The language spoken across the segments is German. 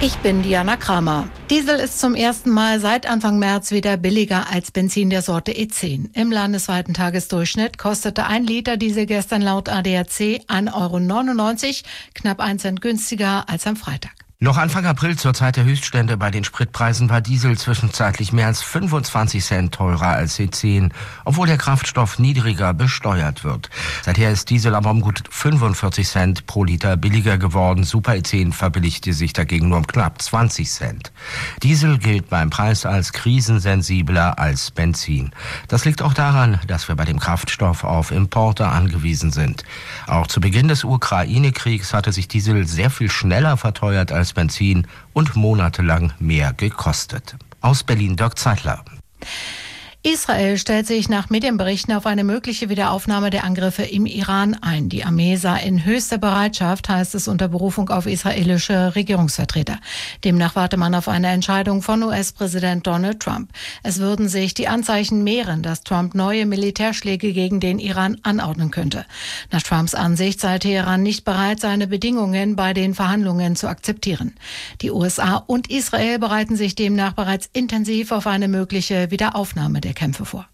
Ich bin Diana Kramer. Diesel ist zum ersten Mal seit Anfang März wieder billiger als Benzin der Sorte E10. Im landesweiten Tagesdurchschnitt kostete 1 Liter Diesel gestern laut ADAC 1,99 €, knapp 1 Cent günstiger als am Freitag. Noch Anfang April, zur Zeit der Höchststände bei den Spritpreisen, war Diesel zwischenzeitlich mehr als 25 Cent teurer als E10, obwohl der Kraftstoff niedriger besteuert wird. Seither ist Diesel aber um gut 45 Cent pro Liter billiger geworden. Super E10 verbilligte sich dagegen nur um knapp 20 Cent. Diesel gilt beim Preis als krisensensibler als Benzin. Das liegt auch daran, dass wir bei dem Kraftstoff auf Importe angewiesen sind. Auch zu Beginn des Ukraine-Kriegs hatte sich Diesel sehr viel schneller verteuert als Benzin und monatelang mehr gekostet. Aus Berlin Dirk Zeitler. Israel stellt sich nach Medienberichten auf eine mögliche Wiederaufnahme der Angriffe im Iran ein. Die Armee sei in höchster Bereitschaft, heißt es unter Berufung auf israelische Regierungsvertreter. Demnach warte man auf eine Entscheidung von US-Präsident Donald Trump. Es würden sich die Anzeichen mehren, dass Trump neue Militärschläge gegen den Iran anordnen könnte. Nach Trumps Ansicht sei Teheran nicht bereit, seine Bedingungen bei den Verhandlungen zu akzeptieren. Die USA und Israel bereiten sich demnach bereits intensiv auf eine mögliche Wiederaufnahme der Kämpfe vor.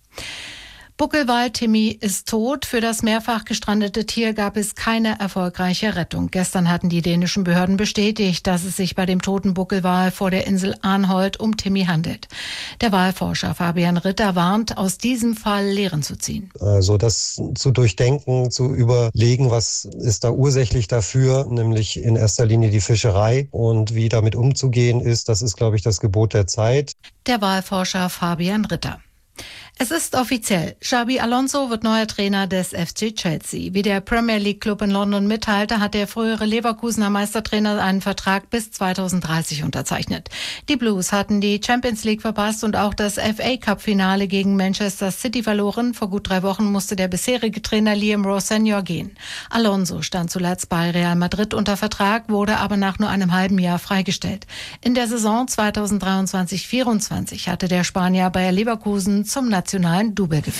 Buckelwal Timmy ist tot. Für das mehrfach gestrandete Tier gab es keine erfolgreiche Rettung. Gestern hatten die dänischen Behörden bestätigt, dass es sich bei dem toten Buckelwal vor der Insel Arnholt um Timmy handelt. Der Walforscher Fabian Ritter warnt, aus diesem Fall Lehren zu ziehen. Also das zu durchdenken, zu überlegen, was ist da ursächlich dafür, nämlich in erster Linie die Fischerei, und wie damit umzugehen ist, das ist, glaube ich, das Gebot der Zeit. Der Walforscher Fabian Ritter. Es ist offiziell. Xabi Alonso wird neuer Trainer des FC Chelsea. Wie der Premier League Club in London mitteilte, hat der frühere Leverkusener Meistertrainer einen Vertrag bis 2030 unterzeichnet. Die Blues hatten die Champions League verpasst und auch das FA Cup Finale gegen Manchester City verloren. Vor gut 3 Wochen musste der bisherige Trainer Liam Ross Senior gehen. Alonso stand zuletzt bei Real Madrid unter Vertrag, wurde aber nach nur einem halben Jahr freigestellt. In der Saison 2023/24 hatte der Spanier Bayer Leverkusen zum nationalen Double geführt.